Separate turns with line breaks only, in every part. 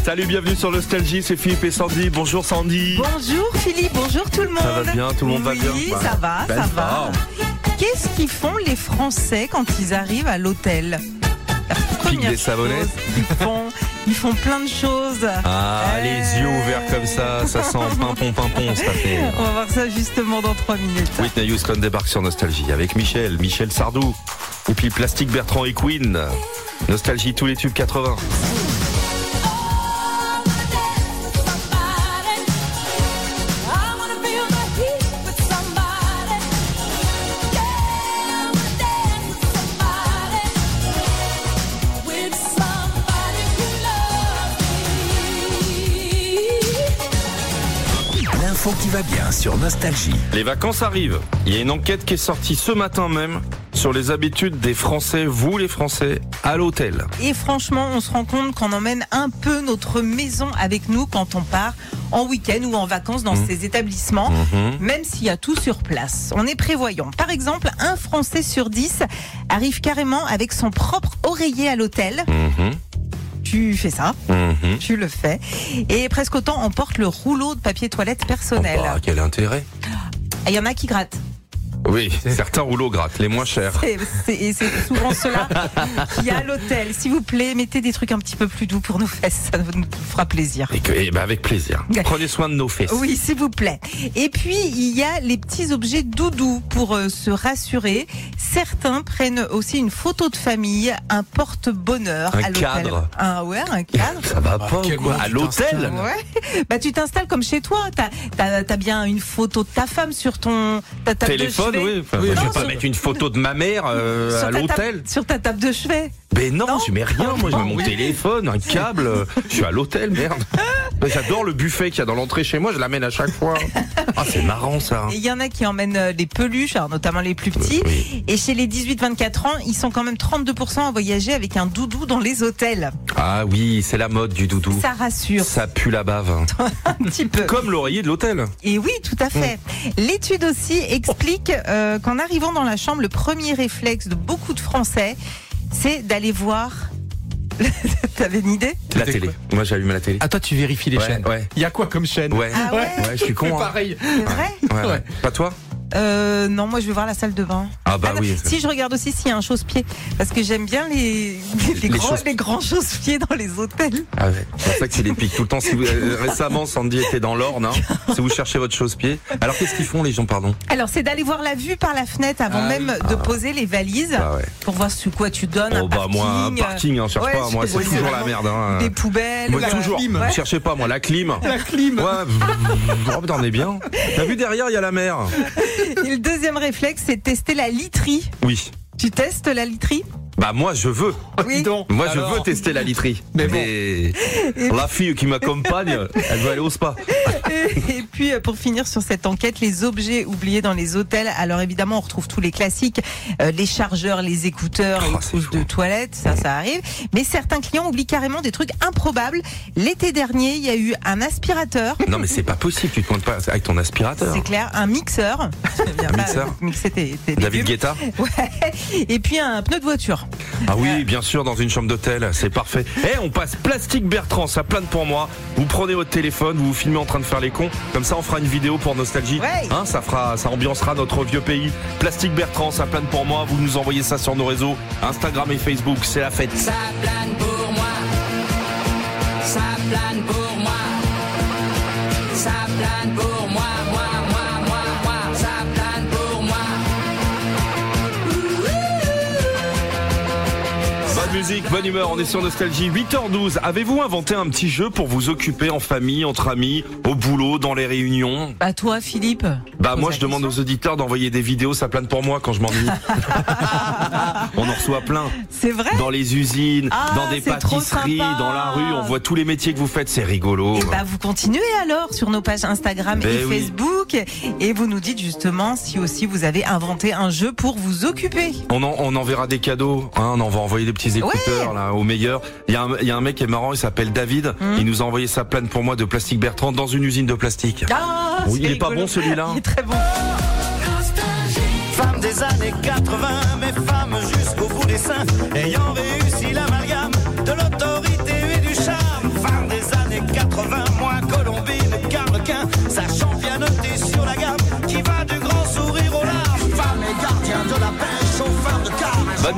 Salut, bienvenue sur Nostalgie, c'est Philippe et Sandy. Bonjour Sandy.
Bonjour Philippe, bonjour tout le monde.
Ça va bien, tout le monde va bien.
Oui, ça va, ça va. Qu'est-ce qu'ils font les Français quand ils arrivent à l'hôtel?
Pique des savonnettes.
Ils font plein de choses.
Les yeux ouverts comme ça sent pimpon, ça fait.
On va voir ça justement dans 3 minutes.
Whitney Houston débarque sur Nostalgie avec Michel Sardou, et puis Plastique Bertrand et Queen. Nostalgie, tous les tubes 80.
L'info qui va bien sur Nostalgie.
Les vacances arrivent. Il y a une enquête qui est sortie ce matin même sur les habitudes des Français, vous les Français, à l'hôtel.
Et franchement, on se rend compte qu'on emmène un peu notre maison avec nous quand on part en week-end ou en vacances dans ces établissements, même s'il y a tout sur place. On est prévoyant. Par exemple, un Français sur 10 arrive carrément avec son propre oreiller à l'hôtel. Tu fais ça, tu le fais. Et presque autant emporte le rouleau de papier toilette personnel.
Quel intérêt?
Il y en a qui grattent.
Oui, certains rouleaux grattent, les moins chers.
Et c'est souvent cela qu'il y a à l'hôtel. S'il vous plaît, mettez des trucs un petit peu plus doux pour nos fesses, ça nous fera plaisir.
Avec plaisir. Prenez soin de nos fesses.
Oui, s'il vous plaît. Et puis, il y a les petits objets doudous pour se rassurer. Certains prennent aussi une photo de famille, un porte-bonheur à l'hôtel.
Cadre.
Un cadre.
Ça va pas ou quoi? À l'hôtel?
Ouais. Bah, tu t'installes comme chez toi. T'as bien une photo de ta femme sur ta table
téléphone,
de chevet.
oui. Enfin, je vais pas mettre une photo de ma mère à l'hôtel.
Sur ta table de chevet.
Mais non, je mets rien. Moi, je mets mon téléphone, un câble. Je suis à l'hôtel, merde. J'adore le buffet qu'il y a dans l'entrée chez moi. Je l'amène à chaque fois. C'est marrant ça.
Et il y en a qui emmènent les peluches, alors notamment les plus petits.
Oui.
Et chez les 18-24 ans, ils sont quand même 32% à voyager avec un doudou dans les hôtels.
Ah oui, c'est la mode du doudou.
Ça rassure.
Ça pue la bave.
Un petit peu.
Comme l'oreiller de l'hôtel.
Et oui, tout à fait. L'étude aussi explique qu'en arrivant dans la chambre, le premier réflexe de beaucoup de Français, c'est d'aller voir. T'avais une idée?
La télé. Moi, j'allume la télé.
Ah, toi, tu vérifies les chaînes.
Ouais.
Il y a quoi comme chaîne?
Ouais.
Ah ouais?
Ouais, je suis con.
Pareil.
C'est vrai?
Ouais. Pas toi?
Non, moi je vais voir la salle de bain.
Ah bah
non,
oui.
Si, je regarde aussi s'il y a un chausse-pied, parce que j'aime bien les grands chausse-pieds dans les hôtels.
Ah ouais. C'est pour ça que tu les piques tout le temps. Si vous, récemment, Sandy était dans l'Orne. Si vous cherchez votre chausse-pied. Alors qu'est-ce qu'ils font les gens, pardon?
Alors c'est d'aller voir la vue par la fenêtre avant même de poser les valises, pour voir sur quoi tu donnes. Un parking.
Moi, un parking, cherche pas. Moi, c'est toujours la merde.
Des poubelles.
Moi, toujours. Ne cherchez pas, moi, la clim.
La clim.
Ouais. On est bien. T'as vu derrière, il y a la mer.
Et le deuxième réflexe, c'est de tester la literie.
Oui.
Tu testes la literie?
Bah moi je veux.
Oui.
Moi je veux tester la literie. Mais la fille qui m'accompagne, elle veut aller au spa.
Et puis pour finir sur cette enquête, les objets oubliés dans les hôtels. Alors évidemment on retrouve tous les classiques, les chargeurs, les écouteurs, les trousses de toilette, ça arrive. Mais certains clients oublient carrément des trucs improbables. L'été dernier, il y a eu un aspirateur.
Non mais c'est pas possible, tu te pointes pas avec ton aspirateur.
C'est clair, un mixeur. Mixer tes
David Guetta.
Ouais. Et puis un pneu de voiture.
Ah oui, bien sûr, dans une chambre d'hôtel, c'est parfait. On passe Plastique Bertrand, ça plane pour moi. Vous prenez votre téléphone, vous vous filmez en train de faire les cons. Comme ça, on fera une vidéo pour Nostalgie.
Ouais.
Ça ambiancera notre vieux pays. Plastique Bertrand, ça plane pour moi. Vous nous envoyez ça sur nos réseaux, Instagram et Facebook. C'est la fête.
Ça plane pour moi. Ça plane pour moi. Ça plane pour moi. Ça plane pour moi.
Bonne musique, bonne humeur, on est sur Nostalgie. 8h12, avez-vous inventé un petit jeu pour vous occuper en famille, entre amis, au boulot, dans les réunions?
Bah toi Philippe.
Moi je demande aux auditeurs d'envoyer des vidéos, ça plane pour moi quand je m'ennuie. On en reçoit plein.
C'est vrai?
Dans les usines, dans des
c'est trop
pâtisseries,
sympa.
dans la rue, on voit tous les métiers que vous faites, c'est rigolo.
Et vous continuez alors sur nos pages Instagram et Facebook et vous nous dites justement si aussi vous avez inventé un jeu pour vous occuper.
On enverra des cadeaux, on va envoyer des petits écouteurs là, au meilleur. Il y a un mec qui est marrant, il s'appelle David, il nous a envoyé sa plane pour moi de Plastique Bertrand dans une usine de plastique. Oui, il est pas bon celui-là.
Il est très bon.
Femme des années 80, mais femme jusqu'au bout des seins, ayant réussi l'amalgame de l'autorité et du charme. Femme des années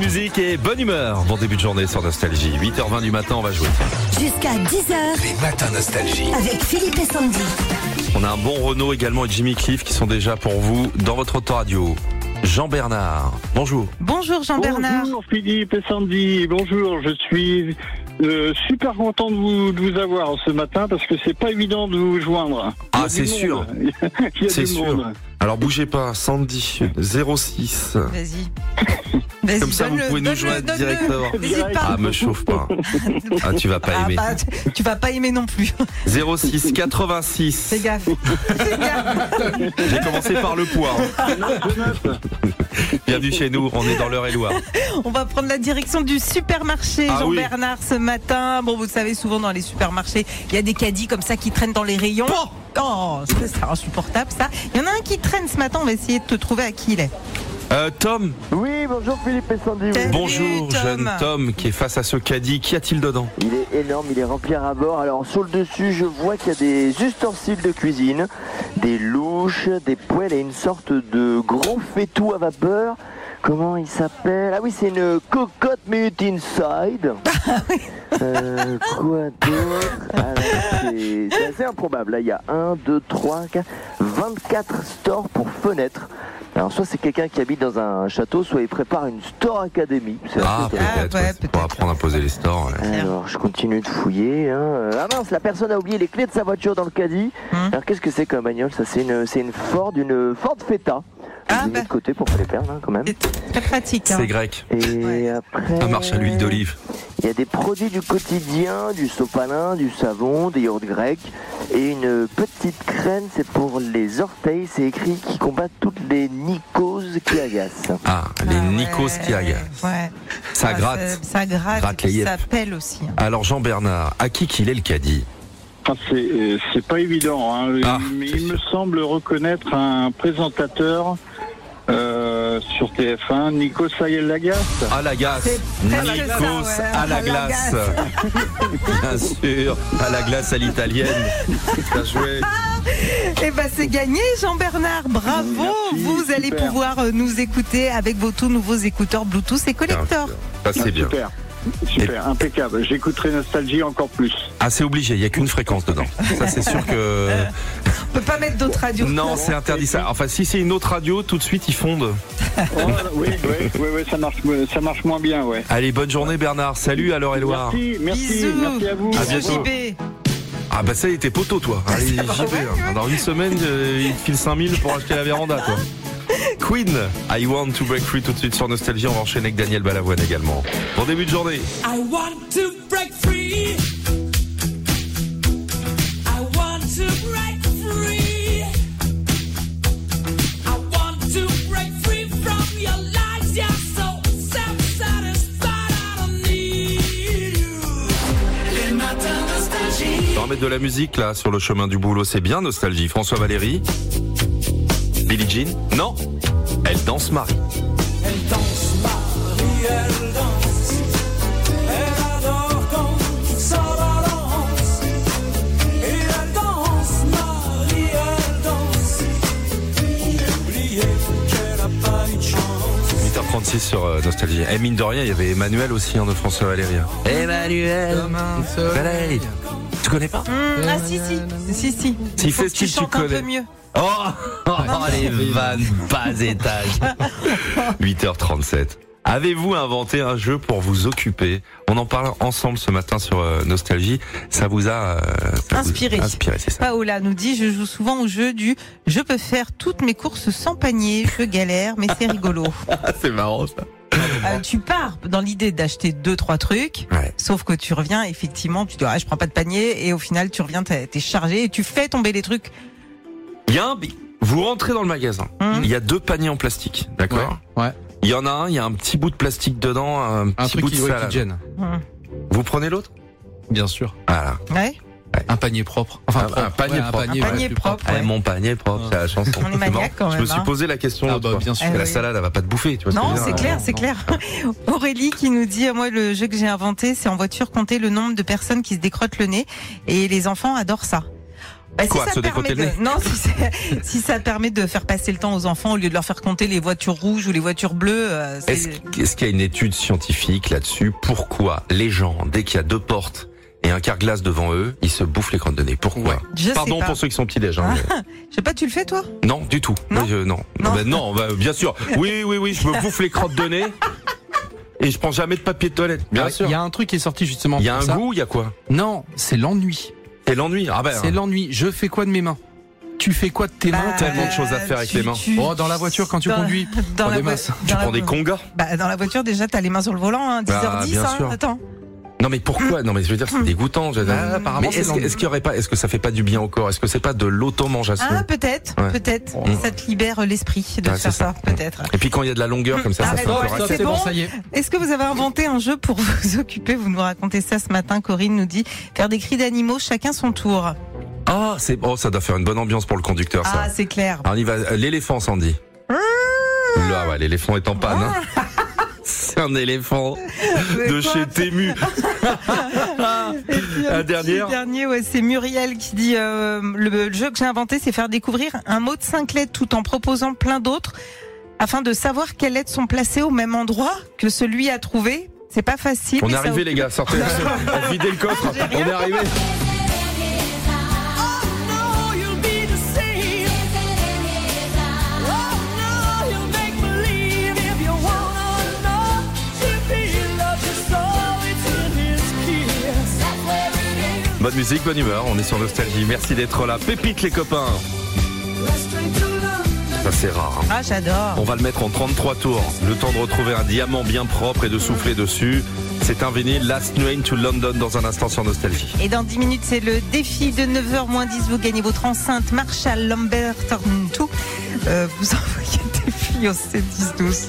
musique et bonne humeur. Bon début de journée sur Nostalgie. 8h20 du matin, on va jouer.
Jusqu'à 10h.
Les matins Nostalgie.
Avec Philippe et Sandy.
On a un bon Renaud également et Jimmy Cliff qui sont déjà pour vous dans votre autoradio. Jean-Bernard, bonjour.
Bonjour Jean-Bernard.
Bonjour Philippe et Sandy, bonjour, je suis super content de vous avoir ce matin parce que c'est pas évident de vous joindre.
Ah, c'est sûr.
Il y a
C'est
du
sûr.
monde.
Alors bougez pas, Sandy, 06.
Vas-y,
Comme ça, vous
donne-le,
pouvez nous
donne-le,
joindre
donne-le.
directement.
N'hésite pas.
Ah, me chauffe pas. Ah, tu vas pas aimer.
bah, tu vas pas aimer non plus.
06 86.
Fais gaffe. Fais gaffe.
J'ai commencé par le poids. Bienvenue chez nous, on est dans l'Eure-et-Loire.
On va prendre la direction du supermarché,
Ah oui.
Jean-Bernard, ce matin. Bon, vous savez, souvent dans les supermarchés, il y a des caddies comme ça qui traînent dans les rayons. Oh, c'est insupportable ça. Il y en a un qui traîne ce matin, on va essayer de te trouver à qui il est.
Tom,
Oui, bonjour Philippe et Sandy.
Salut,
bonjour,
Tom.
jeune Tom qui est face à ce caddie. Qu'y a-t-il dedans?
Il est énorme, il est rempli à bord. Alors sur le dessus, je vois qu'il y a des ustensiles de cuisine, des louches, des poêles et une sorte de gros faitout à vapeur. Comment il s'appelle? Ah oui, c'est une cocotte minute inside. Quoi d'autre? C'est assez improbable. Là, il y a 1, 2, 3, 4, 24 stores pour fenêtres. Alors soit c'est quelqu'un qui habite dans un château, soit il prépare une store academy. C'est
Ah,
assez
peut-être,
ouais,
ouais, c'est pour apprendre à poser les stores. Ouais.
alors, je continue de fouiller. Ah mince, la personne a oublié les clés de sa voiture dans le caddie. Alors, qu'est-ce que c'est comme bagnole? Ça, c'est une Ford Feta.
Ah,
Je l'ai mis de côté pour pas les perdre, quand même.
C'est très pratique. Hein.
C'est grec.
Et après,
Ça marche à l'huile d'olive.
il y a des produits du quotidien, du sopalin, du savon, des yaourts grecs et une petite crème, c'est pour les orteils. C'est écrit qui combat toutes les mycoses qui agacent.
Ah, les
Ah,
Nikos
ouais.
qui agacent.
Ouais.
Ça
Ah,
gratte.
Ça gratte.
Gratte
et
les
puis ça
yeux.
pèle aussi. Hein.
Alors Jean-Bernard, à qui qu'il est le caddie?
Ah, c'est pas évident, hein.
Ah,
mais
c'est
il me
sûr.
semble reconnaître un présentateur sur TF1, Nico Sayel-Lagasse.
À la glace.
C'est presque
Nikos
ça, ouais.
à la
À la
glace. Bien sûr, à la glace à l'italienne. Bien joué.
Eh ben c'est gagné Jean-Bernard, bravo.
Merci,
Vous allez
super.
pouvoir nous écouter avec vos tout nouveaux écouteurs Bluetooth et collector.
Ça c'est bien.
Super, impeccable. J'écouterai Nostalgie encore plus.
Ah, c'est obligé, il n'y a qu'une fréquence dedans. Ça c'est sûr que...
On peut pas mettre d'autres radios.
Non, c'est interdit ça. Enfin, si c'est une autre radio, tout de suite ils fondent.
Oui, ça marche moins bien, ouais.
Allez, bonne journée Bernard. Salut à l'Eure-et-Loire.
Merci,
Bisous.
merci à vous.
À bientôt.
JB.
Ah bah ça y est, t'es poteau toi. Allez, j'y vais. Hein. Dans une semaine, il te file 5000 pour acheter la véranda quoi. Queen, I Want to Break Free tout de suite sur Nostalgie. On va enchaîner avec Daniel Balavoine également. Bon début de journée.
I want to break free. I want to break free. I want to break free from your lies. You're so self-satisfied. I don't need you. Les matins Nostalgie.
On va mettre de la musique là sur le chemin du boulot, c'est bien Nostalgie. François Valéry, Billie Jean, non, elle danse Marie.
Elle danse, Marie, elle danse. Elle adore quand ça balance. Et elle danse, Marie, elle danse. Oubliez qu'elle a pas eu de chance.
8h36 sur Nostalgie. Et mine de rien, il y avait Emmanuel aussi hein, de François Valéry. Emmanuel, Valéry. Tu connais pas?
Ah si.
S'il
Faut
fait
que tu
style, tu
chantes un peu
connais.
mieux.
Oh, les vannes bas étage. 8h37. Avez-vous inventé un jeu pour vous occuper? On en parle ensemble ce matin sur Nostalgie. Ça vous a
Inspiré.
C'est ça.
Paola nous dit, je joue souvent au jeu du je peux faire toutes mes courses sans panier, je galère, mais c'est rigolo.
C'est marrant ça.
Tu pars dans l'idée d'acheter 2-3 trucs,
Ouais.
sauf que tu reviens effectivement, tu dis je prends pas de panier et au final tu reviens, t'es chargé et tu fais tomber les trucs.
Vous rentrez dans le magasin. Il y a 2 paniers en plastique, d'accord?
Ouais.
Il y en a un, il y a un petit bout de plastique dedans, un petit
truc
bout de
qui
salade.
gêne.
Vous prenez l'autre?
Bien sûr.
Voilà.
Ouais.
Un panier propre.
Un panier propre.
Un panier
plus
propre.
Ah,
Ouais.
mon panier propre, c'est la chanson.
On est maniaque quand
Je
même.
me suis posé la question
Ah
l'autre
bah
fois.
bien sûr.
Eh
La
oui.
salade, elle va pas te bouffer, tu vois ce que
Non,
je veux
c'est
dire?
clair,
non,
c'est
non.
clair. Aurélie qui nous dit, moi le jeu que j'ai inventé, c'est en voiture compter le nombre de personnes qui se décrottent le nez et les enfants adorent ça. Bah,
Quoi,
ça
se
permet
décoter le nez
Non, si ça permet de faire passer le temps aux enfants au lieu de leur faire compter les voitures rouges ou les voitures bleues.
Est-ce qu'il y a une étude scientifique là-dessus? Pourquoi les gens, dès qu'il y a 2 portes et un carglass devant eux, ils se bouffent les crottes de nez? Pourquoi? Pardon pour ceux qui sont petits-déj. Hein,
Je sais pas, tu le fais toi?
Non, du tout.
Non.
Non, bien sûr. Oui, je me bouffe les crottes de nez. Et je prends jamais de papier de toilette, bien sûr.
Il y a un truc qui est sorti justement.
Il y a
pour
un
ça.
goût, il y a quoi?
Non, c'est l'ennui.
Et l'ennui.
C'est l'ennui. Je fais quoi de mes mains? Tu fais quoi de tes mains?
Tellement de choses à faire avec les mains.
Oh, dans la voiture quand tu conduis.
Dans
Prends
la
des masses.
Tu prends des congas?
Bah, dans la voiture, déjà, t'as les mains sur le volant, hein, 10h10,
bien sûr.
attends.
Non mais pourquoi? Non mais je veux dire c'est dégoûtant.
apparemment,
Mais est-ce qu'il y aurait pas? Est-ce que ça fait pas du bien au corps? Est-ce que c'est pas de l'automangeation?
Ah, peut-être. Ça te libère l'esprit de faire ça, peut-être.
Et puis quand il y a de la longueur comme ça, ça fait un peu
ouais,
raquette.
c'est bon.
Ça y est.
Est-ce que vous avez inventé un jeu pour vous occuper? Vous nous racontez ça ce matin. Corinne nous dit faire des cris d'animaux, chacun son tour.
Ah, ça doit faire une bonne ambiance pour le conducteur, ça.
Ah, c'est clair.
Alors, on y va. L'éléphant, Sandy. Là, ouais, l'éléphant est en panne. Hein. C'est un éléphant de chez Tému. La dernière.
Dernier, ouais, c'est Muriel qui dit le jeu que j'ai inventé, c'est faire découvrir un mot de 5 lettres tout en proposant plein d'autres afin de savoir quelles lettres sont placées au même endroit que celui à trouver. C'est pas facile.
On
mais
est
ça
arrivé, les gars. Sortez, videz le coffre. On est arrivé. Bonne musique, bonne humeur, on est sur Nostalgie. Merci d'être là. Pépite les copains. Ça c'est rare. Hein.
Ah, j'adore.
On va le mettre en 33 tours. Le temps de retrouver un diamant bien propre et de souffler dessus. C'est un vinyle Last Train to London dans un instant sur Nostalgie.
Et dans 10 minutes, c'est le défi de 9h-10. Vous gagnez votre enceinte Marshall Lamberton 2. Vous envoyez le défi au 7-10-12.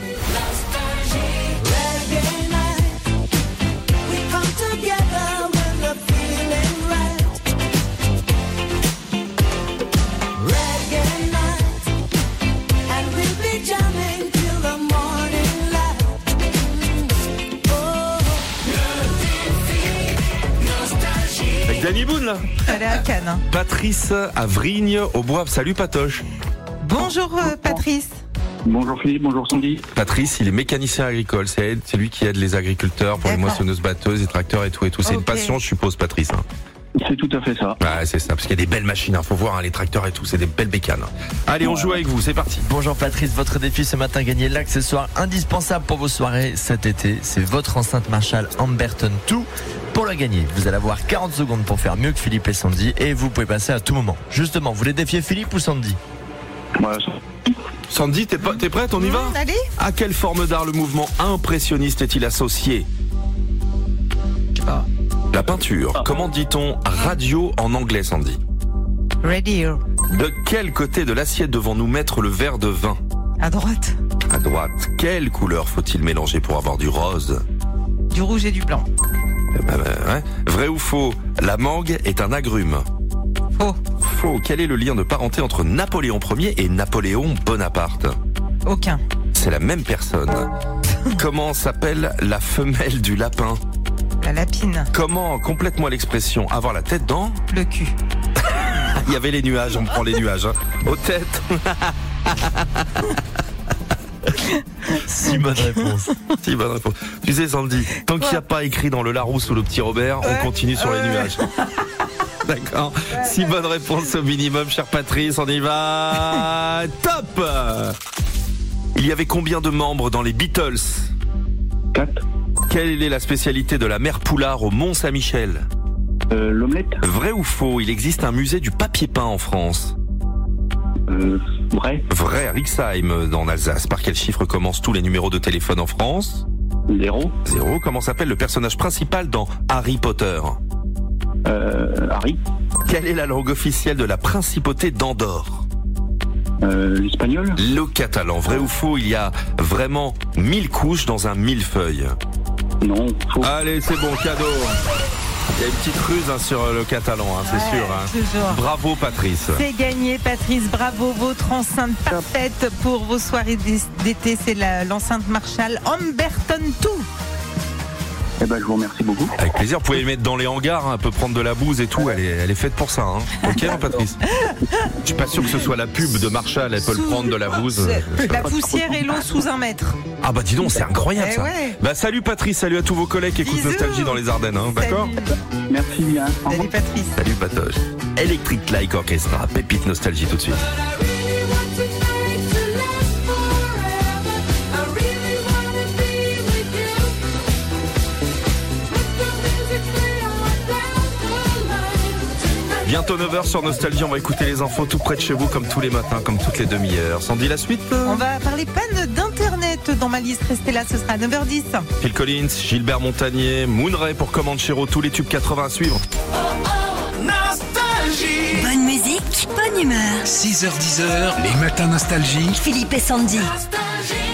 Danny Boone là.
Elle est à Cannes. Hein.
Patrice à Vrigne au Bois. Salut Patoche.
Bonjour Patrice.
Bonjour Philippe, bonjour Sandy.
Patrice, il est mécanicien agricole. C'est lui qui aide les agriculteurs pour les moissonneuses batteuses, les tracteurs et tout. C'est une passion, je suppose, Patrice. Hein.
C'est tout à fait ça.
Ouais, c'est ça, parce qu'il y a des belles machines. Faut voir les tracteurs et tout. C'est des belles bécanes. Allez, on joue avec vous. C'est parti.
Bonjour Patrice, votre défi ce matin, gagner l'accessoire indispensable pour vos soirées cet été. C'est votre enceinte Marshall Lamberton 2. Pour la gagner, vous allez avoir 40 secondes pour faire mieux que Philippe et Sandy et vous pouvez passer à tout moment. Justement, vous voulez défier Philippe ou Sandy?
Sandy, t'es prête? On y va?
Allez.
À quelle forme d'art le mouvement impressionniste est-il associé? La peinture. Comment dit-on radio en anglais, Sandy?
Radio.
De quel côté de l'assiette devons-nous mettre le verre de vin?
À droite.
À droite. Quelle couleur faut-il mélanger pour avoir du rose?
Du rouge et du blanc.
Ouais. Vrai ou faux? La mangue est un agrume.
Faux.
Faux. Quel est le lien de parenté entre Napoléon Ier et Napoléon Bonaparte?
Aucun.
C'est la même personne. Comment s'appelle la femelle du lapin?
La lapine.
Comment, complète-moi l'expression, avoir la tête dans
le cul?
Il y avait les nuages, on prend les nuages. Hein. Aux têtes.
6 bonnes réponses.
6 bonnes réponses. Tu sais, Sandy, tant qu'il n'y a pas écrit dans le Larousse ou le Petit Robert, on continue sur les nuages. D'accord. 6 bonnes réponses au minimum, cher Patrice. On y va. Top. Il y avait combien de membres dans les Beatles?
4.
Quelle est la spécialité de la mère Poulard au Mont-Saint-Michel?
L'omelette.
Vrai ou faux? Il existe un musée du papier peint en France.
Vrai.
Vrai, à Rixheim, dans l'Alsace. Par quel chiffre commencent tous les numéros de téléphone en France?
0.
0. Comment s'appelle le personnage principal dans Harry Potter?
Harry.
Quelle est la langue officielle de la principauté d'Andorre?
L'espagnol.
Le catalan. Vrai ou faux? Il y a vraiment 1000 couches dans un millefeuille.
Non, faux.
Allez, c'est bon, cadeau. Il y a une petite ruse sur le catalan, c'est sûr.
Toujours.
Bravo Patrice.
C'est gagné Patrice, bravo. Votre enceinte parfaite pour vos soirées d'été, c'est l'enceinte Marshall Lamberton 2.
Eh ben, je vous remercie beaucoup.
Avec plaisir, vous pouvez les mettre dans les hangars, hein, elle peut prendre de la bouse et tout, elle est faite pour ça. Hein. Ok, hein, Patrice? Je suis pas sûr que ce soit la pub de Marshall, elle peut le prendre de la bouse.
La poussière et l'eau sous 1 mètre.
Ah bah dis donc, c'est incroyable
Eh
ça.
ouais.
Bah salut Patrice, salut à tous vos collègues qui écoutent
Bisous.
Nostalgie dans les Ardennes, hein, d'accord?
Merci bien. Au revoir.
Salut Patrice.
Salut Patoche. Electric Light Orchestra, pépite Nostalgie tout de suite. Bientôt 9h sur Nostalgie, on va écouter les infos tout près de chez vous comme tous les matins, comme toutes les demi-heures. Sandy, la suite?
On va parler panne d'internet dans ma liste. Restez là, ce sera à 9h10.
Phil Collins, Gilbert Montagnier, Moon Ray pour Comanchero, tous les tubes 80 à suivre.
Bonne musique, bonne humeur.
6h-10h, les matins Nostalgie.
Philippe et Sandy.
Nostalgie.